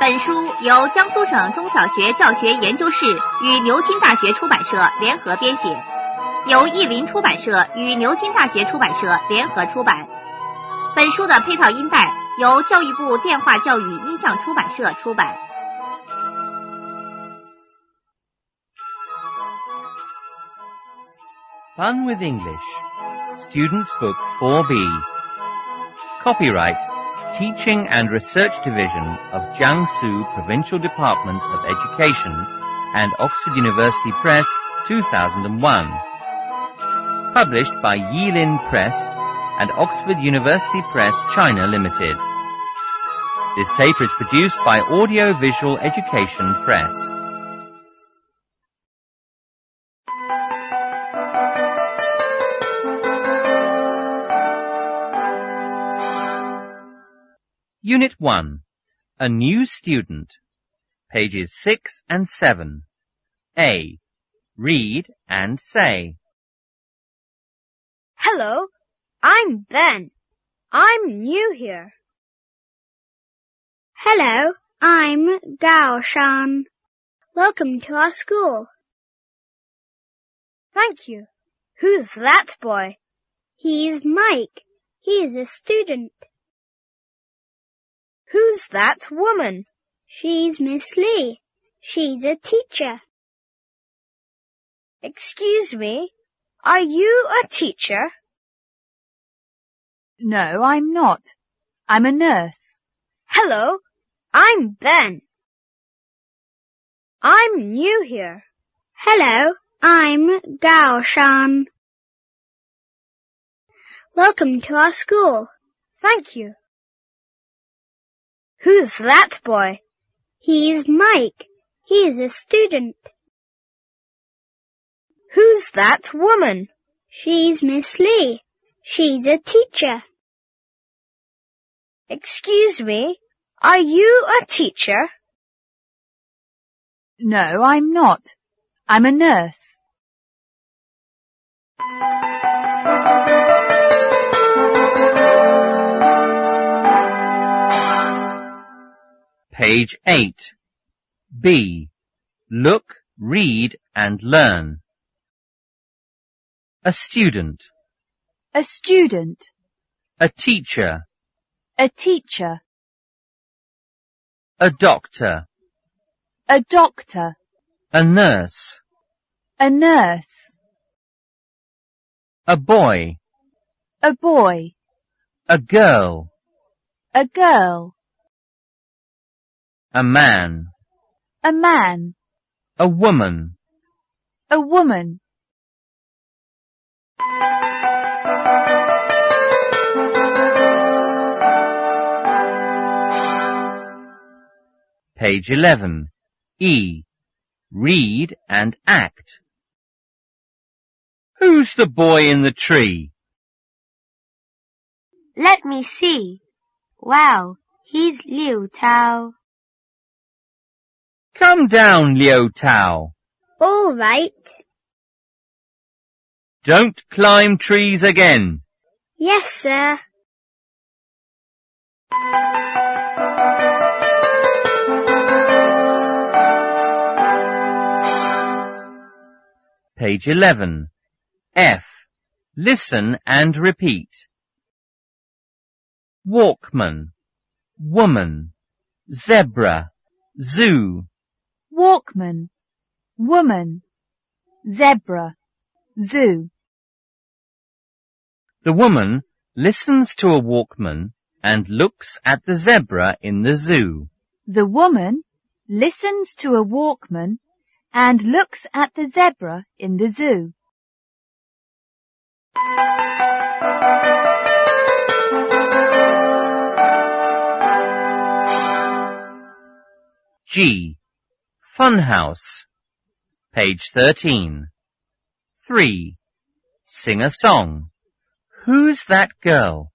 本书由江苏省中小学教学研究室与牛津大学出版社联合编写，由译林出版社与牛津大学出版社联合出版。本书的配套音带由教育部电话教育音像出版社出版。 Fun with English. Students Book 4B. Copyright Teaching and Research Division of Jiangsu Provincial Department of Education and Oxford University Press, 2001. Published by Yilin Press and Oxford University Press, China Limited. This tape is produced by Audio Visual Education Press. Unit 1. A New Student. Pages 6 and 7. A. Read and say. Hello, I'm Ben. I'm new here. Hello, I'm Gao Shan. Welcome to our school. Thank you. Who's that boy? He's Mike. He's a student. Who's that woman? She's Miss Lee. She's a teacher. Excuse me, are you a teacher? No, I'm not. I'm a nurse. Hello, I'm Ben. I'm new here. Hello, I'm Gao Shan. Welcome to our school. Thank you. Who's that boy? He's Mike. He's a student. Who's that woman? She's Miss Lee. She's a teacher. Excuse me, are you a teacher? No, I'm not. I'm a nurse. Page 8. B. Look, read and learn. A student. A student. A teacher. A teacher. A doctor. A doctor. A nurse. A nurse. A boy. A boy. A girl. A girl. A man. A man. A woman. A woman. Page 11. E. Read and act. Who's the boy in the tree? Let me see. Wow, he's Liu Tao. Come down, Liu Tao. All right. Don't climb trees again. Yes, sir. Page 11. F. Listen and repeat. Walkman. Woman. Zebra. Zoo. Walkman. Woman. Zebra. Zoo. The woman listens to a Walkman and looks at the zebra in the zoo. The woman listens to a Walkman and looks at the zebra in the zoo. G. Funhouse. Page 13. 3. Sing a song. Who's that girl?